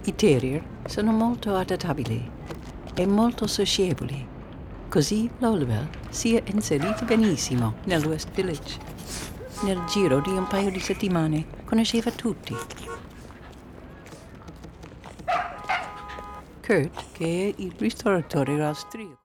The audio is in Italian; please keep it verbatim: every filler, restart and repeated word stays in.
I terrier sono molto adattabili e molto socievoli, così Lolabelle si è inserito benissimo nel West Village. Nel giro di un paio di settimane conosceva tutti. Kurt, che è il ristoratore austriaco.